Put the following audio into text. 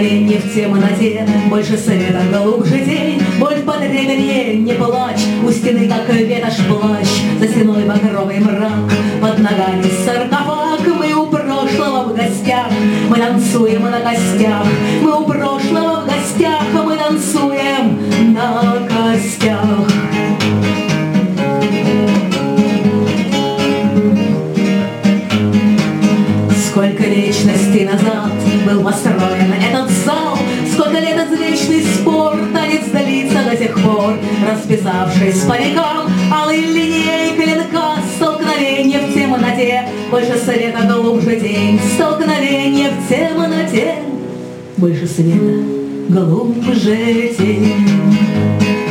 Столкновение в темноте, больше света, глубже день. Боль в подреберье, не плачь, у стены, как ветошь, плащ. За стеной багровый мрак, под ногами саркофаг. Мы у прошлого в гостях, мы танцуем на костях. Мы у прошлого в гостях, мы танцуем на костях. Сколько вечностей назад был построен этот зал, сколько лет извечный спор, танец длится до тех пор, расписавшись по векам, алой линейкой клинка. Столкновение в темноте, больше света, глубже день. Столкновение в темноте, больше света, глубже день.